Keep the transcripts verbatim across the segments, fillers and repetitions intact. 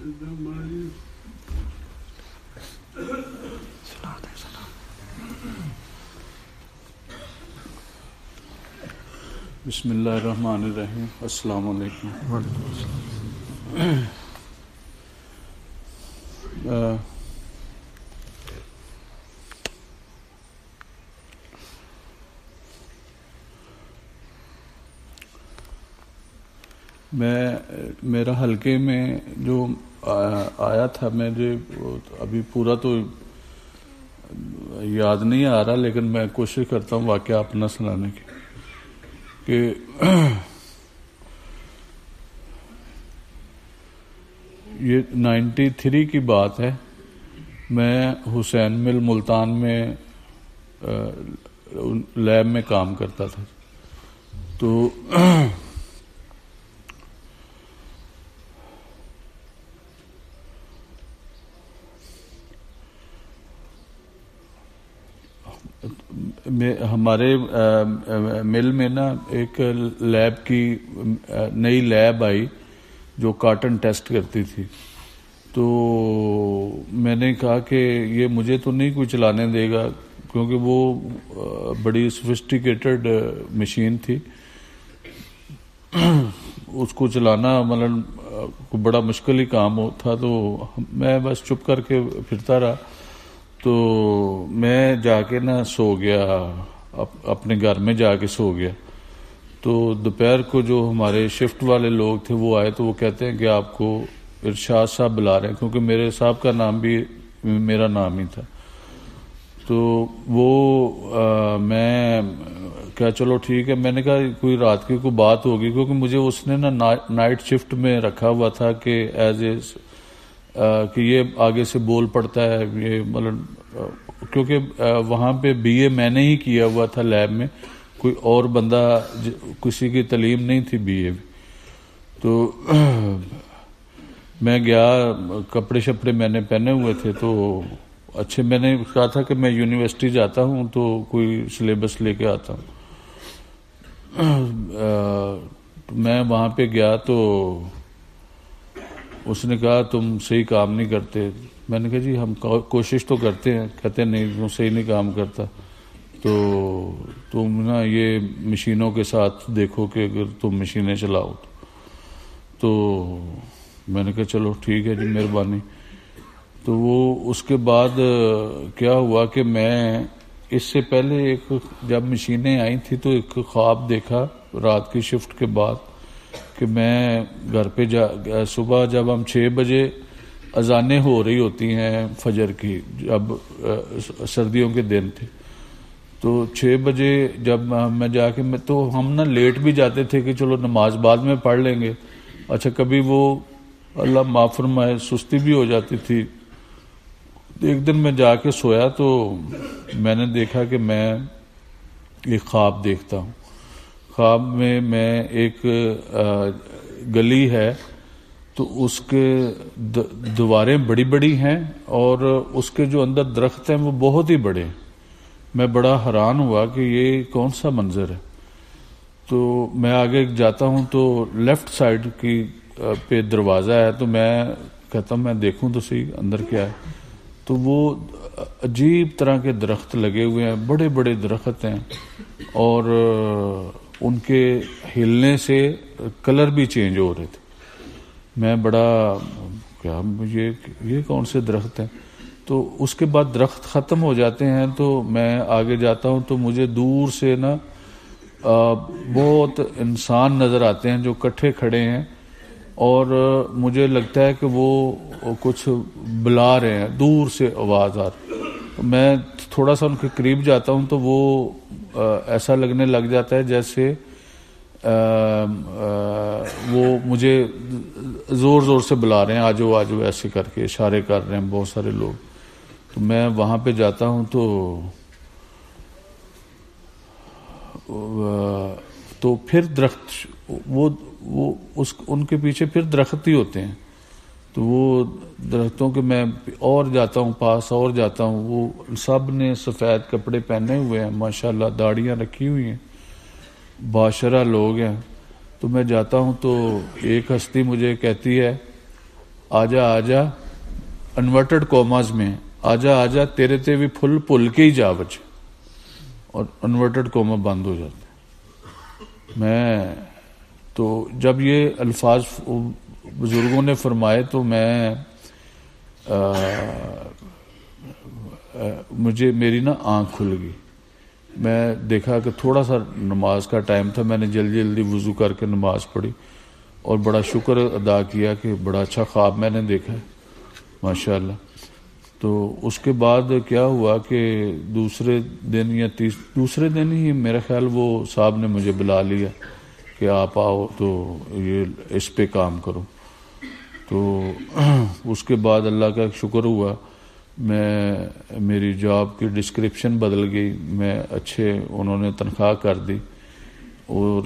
بسم اللہ الرحمن الرحیم. السلام علیکم. میں میرا حلقے میں جو آیا تھا، مجھے ابھی پورا تو یاد نہیں آ رہا، لیکن میں کوشش کرتا ہوں واقعہ اپنا سنانے کی. کہ یہ نائنٹی تھری کی بات ہے. میں حسین مل ملتان میں لیب میں کام کرتا تھا. تو ہمارے مل میں نا ایک لیب کی نئی لیب آئی جو کاٹن ٹیسٹ کرتی تھی. تو میں نے کہا کہ یہ مجھے تو نہیں کوئی چلانے دے گا، کیونکہ وہ بڑی سوفسٹیکیٹڈ مشین تھی. اس کو چلانا مطلب بڑا مشکل ہی کام تھا. تو میں بس چپ کر کے پھرتا رہا. تو میں جا کے نا سو گیا، اپنے گھر میں جا کے سو گیا. تو دوپہر کو جو ہمارے شفٹ والے لوگ تھے وہ آئے، تو وہ کہتے ہیں کہ آپ کو ارشاد صاحب بلا رہے ہیں، کیونکہ میرے صاحب کا نام بھی میرا نام ہی تھا. تو وہ آ, میں کہا چلو ٹھیک ہے. میں نے کہا کوئی رات کی کوئی بات ہوگی، کیونکہ مجھے اس نے نا نائٹ شفٹ میں رکھا ہوا تھا کہ ایز اے کہ یہ آگے سے بول پڑتا ہے. یہ مطلب کیونکہ وہاں پہ بی اے میں نے ہی کیا ہوا تھا لیب میں، کوئی اور بندہ کسی کی تعلیم نہیں تھی بی اے. تو میں گیا، کپڑے شپڑے میں نے پہنے ہوئے تھے تو اچھے. میں نے کہا تھا کہ میں یونیورسٹی جاتا ہوں تو کوئی سلیبس لے کے آتا ہوں. میں وہاں پہ گیا تو اس نے کہا تم صحیح کام نہیں کرتے. میں نے کہا جی ہم کوشش تو کرتے ہیں. کہتے نہیں تم صحیح نہیں کام کرتا، تو تم نا یہ مشینوں کے ساتھ دیکھو کہ اگر تم مشینیں چلاؤ تو. تو میں نے کہا چلو ٹھیک ہے جی، مہربانی. تو وہ اس کے بعد کیا ہوا کہ میں اس سے پہلے ایک جب مشینیں آئی تھی تو ایک خواب دیکھا رات کی شفٹ کے بعد کہ میں گھر پہ جا صبح جب ہم چھ بجے اذانیں ہو رہی ہوتی ہیں فجر کی، جب سردیوں کے دن تھے، تو چھ بجے جب میں جا کے میں تو ہم نا لیٹ بھی جاتے تھے کہ چلو نماز بعد میں پڑھ لیں گے. اچھا کبھی وہ اللہ معاف فرمائے سستی بھی ہو جاتی تھی. ایک دن میں جا کے سویا تو میں نے دیکھا کہ میں ایک خواب دیکھتا ہوں. خواب میں میں ایک گلی ہے تو اس کے دیواریں بڑی بڑی ہیں اور اس کے جو اندر درخت ہیں وہ بہت ہی بڑے ہیں. میں بڑا حیران ہوا کہ یہ کون سا منظر ہے. تو میں آگے جاتا ہوں تو لیفٹ سائڈ کی پہ دروازہ ہے. تو میں کہتا ہوں میں دیکھوں تو صحیح اندر کیا ہے. تو وہ عجیب طرح کے درخت لگے ہوئے ہیں، بڑے بڑے درخت ہیں، اور ان کے ہلنے سے کلر بھی چینج ہو رہے تھے. میں بڑا کیا یہ یہ کون سے درخت ہیں. تو اس کے بعد درخت ختم ہو جاتے ہیں تو میں آگے جاتا ہوں تو مجھے دور سے نا بہت انسان نظر آتے ہیں جو کٹھے کھڑے ہیں، اور مجھے لگتا ہے کہ وہ کچھ بلا رہے ہیں، دور سے آواز آ رہی. میں تھوڑا سا ان کے قریب جاتا ہوں تو وہ ایسا لگنے لگ جاتا ہے جیسے وہ مجھے زور زور سے بلا رہے ہیں، آجو آجو ایسے کر کے اشارے کر رہے ہیں بہت سارے لوگ. تو میں وہاں پہ جاتا ہوں تو تو پھر درخت وہ وہ اس ان کے پیچھے پھر درخت ہی ہوتے ہیں. تو وہ درختوں کے میں اور جاتا ہوں پاس اور جاتا ہوں. وہ سب نے سفید کپڑے پہنے ہوئے ہیں، ماشاءاللہ داڑیاں رکھی ہوئی ہیں، باشرہ لوگ ہیں. تو میں جاتا ہوں تو ایک ہستی مجھے کہتی ہے آجا آجا انورٹڈ کوماز میں آجا آجا تیرے تے بھی پھل پھل کے ہی جا بچے, اور انورٹڈ کوما بند ہو جاتے. میں تو جب یہ الفاظ بزرگوں نے فرمائے تو میں آ, آ, مجھے میری نا آنکھ کھل گئی. میں دیکھا کہ تھوڑا سا نماز کا ٹائم تھا, میں نے جلدی جلدی وضو کر کے نماز پڑھی اور بڑا شکر ادا کیا کہ بڑا اچھا خواب میں نے دیکھا ہے ماشاء اللہ. تو اس کے بعد کیا ہوا کہ دوسرے دن یا تیس دوسرے دن ہی میرا خیال وہ صاحب نے مجھے بلا لیا کہ آپ آؤ تو یہ اس پہ کام کرو. تو اس کے بعد اللہ کا شکر ہوا, میں میری جاب کی ڈسکرپشن بدل گئی, میں اچھے انہوں نے تنخواہ کر دی, اور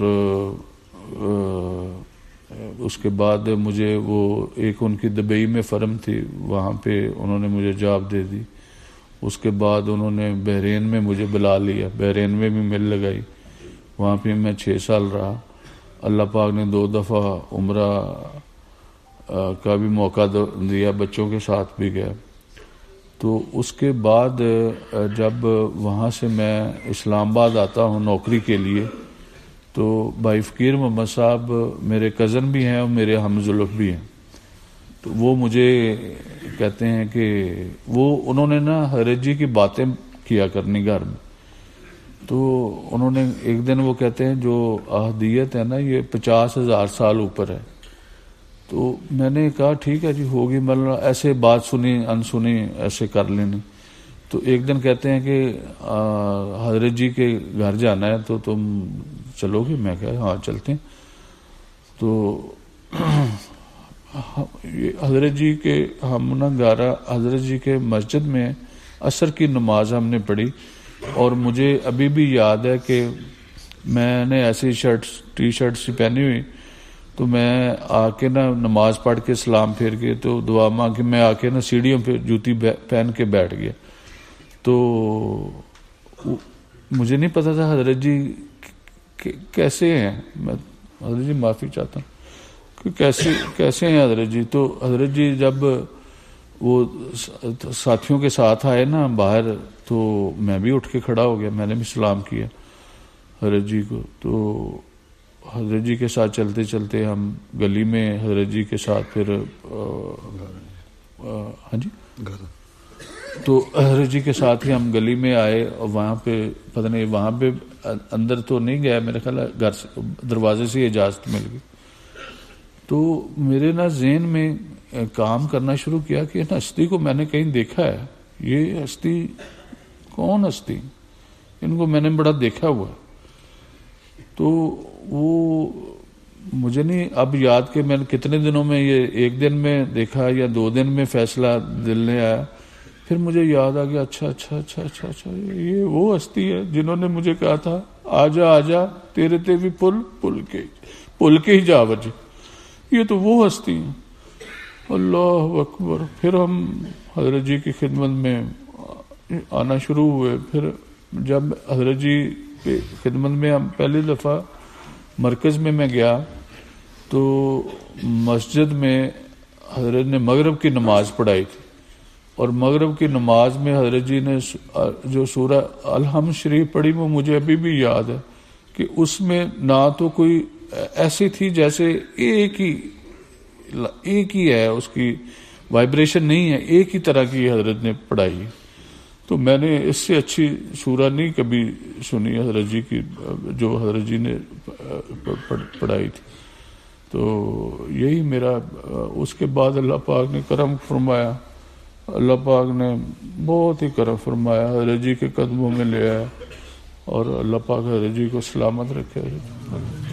اس کے بعد مجھے وہ ایک ان کی دبئی میں فرم تھی, وہاں پہ انہوں نے مجھے جاب دے دی. اس کے بعد انہوں نے بحرین میں مجھے بلا لیا, بحرین میں بھی مل لگائی, وہاں پہ میں چھ سال رہا. اللہ پاک نے دو دفعہ عمرہ کا بھی موقع دیا, بچوں کے ساتھ بھی گیا. تو اس کے بعد جب وہاں سے میں اسلام آباد آتا ہوں نوکری کے لیے, تو بھائی فقیر محمد صاحب میرے کزن بھی ہیں اور میرے ہم زلف بھی ہیں. تو وہ مجھے کہتے ہیں کہ وہ انہوں نے نا حضرت جی کی باتیں کیا کرنی گھر میں. تو انہوں نے ایک دن وہ کہتے ہیں جو احدیت ہے نا یہ پچاس ہزار سال اوپر ہے. تو میں نے کہا ٹھیک ہے جی ہوگی, مطلب ایسے بات سنی انسنی ایسے کر لینی. تو ایک دن کہتے ہیں کہ حضرت جی کے گھر جانا ہے تو تم چلو گے؟ میں کہا ہاں چلتے ہیں. تو حضرت جی کے ہم نا گارہ حضرت جی کے مسجد میں عصر کی نماز ہم نے پڑھی, اور مجھے ابھی بھی یاد ہے کہ میں نے ایسی شرٹ ٹی شرٹ سی پہنی ہوئی, تو میں آ کے نا نماز پڑھ کے سلام پھیر کے تو دعا مانگ کے میں آ کے نا سیڑھیوں پہ جوتی پہن کے بیٹھ گیا. تو مجھے نہیں پتا تھا حضرت جی کیسے ہیں, میں حضرت جی معافی چاہتا ہوں کہ کیسے کیسے ہیں حضرت جی. تو حضرت جی جب وہ ساتھیوں کے ساتھ آئے نا باہر, تو میں بھی اٹھ کے کھڑا ہو گیا, میں نے بھی سلام کیا حضرت جی کو. تو حضرت جی کے ساتھ چلتے چلتے ہم گلی میں حضرت جی کے ساتھ پھر ہاں جی تو حضرت جی کے ساتھ ہی ہم گلی میں آئے, اور وہاں پہ پتہ نہیں وہاں پہ اندر تو نہیں گیا, میرے خیال ہے گھر سے دروازے سے اجازت مل گئی. تو میرے نا ذہن میں کام کرنا شروع کیا کہ ہستی کو میں نے کہیں دیکھا ہے, یہ ہستی کون ہستی, ان کو میں نے بڑا دیکھا ہوا. تو وہ مجھے نہیں اب یاد کہ میں نے کتنے دنوں میں یہ ایک دن میں دیکھا یا دو دن میں فیصلہ دل نے آیا. پھر مجھے یاد آ گیا اچھا اچھا اچھا اچھا اچھا یہ وہ ہستی ہے جنہوں نے مجھے کہا تھا آجا آجا تیرے تے بھی پل پل کے پل کے ہی جا بچے, یہ تو وہ ہستی ہیں. اللہ اکبر. پھر ہم حضرت جی کی خدمت میں آنا شروع ہوئے. پھر جب حضرت جی کی خدمت میں ہم پہلی دفعہ مرکز میں میں گیا, تو مسجد میں حضرت نے مغرب کی نماز پڑھائی تھی, اور مغرب کی نماز میں حضرت جی نے جو سورہ الحمد شریف پڑھی وہ مجھے ابھی بھی یاد ہے کہ اس میں نہ تو کوئی ایسی تھی جیسے ایک ہی ایک ہی ہے, اس کی وائبریشن نہیں ہے, ایک ہی طرح کی حضرت نے پڑھائی. تو میں نے اس سے اچھی سورہ نہیں کبھی سنی حضرت جی کی جو حضرت جی نے پڑھائی تھی. تو یہی میرا. اس کے بعد اللہ پاک نے کرم فرمایا, اللہ پاک نے بہت ہی کرم فرمایا, حضرت جی کے قدموں میں لے آیا, اور اللہ پاک حضرت جی کو سلامت رکھے.